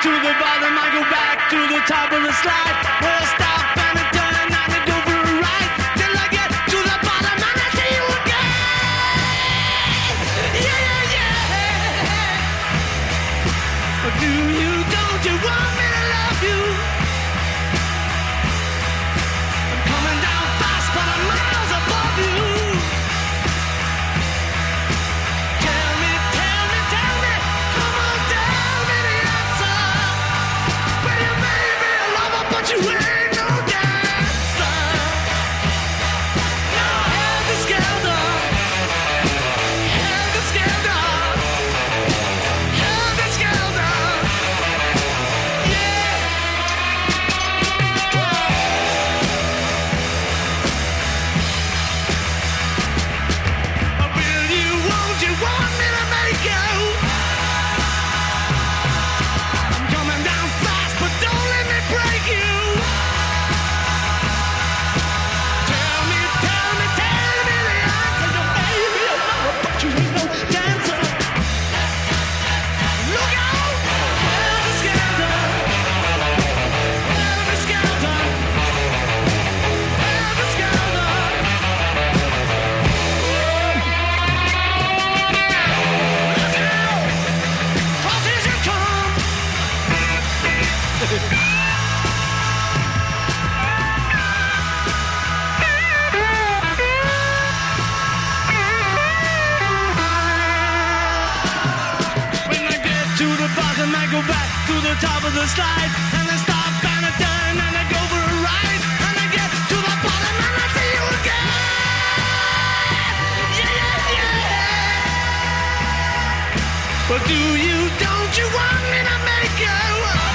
to the bottom, I go back to the top of the slide. Where I stop and I turn and I go for a ride. Till I get to the bottom and I see you again. Yeah, yeah, yeah. But do you, don't you want me to love you? I'm coming down fast, but I'm miles above you. Tell me, tell me, tell me, come on, tell me the answer. Well, you may be a lover, but you ain't no dancer. Now, helter skelter, helter skelter, helter skelter. Yeah. Will you, won't you want me to make you? I'm coming down fast, but don't let me break you. Tell me, tell me, tell me the answer. You may be a lover, but you ain't no dancer. Look out! Helter skelter, helter skelter, helter skelter. Look out! Crosses you come. When I get to the bottom, I go back to the top of the slide. And I stop and I turn and I go for a ride. And I get to the bottom and I see you again. Yeah, yeah, yeah. But do you, don't you want me to make you?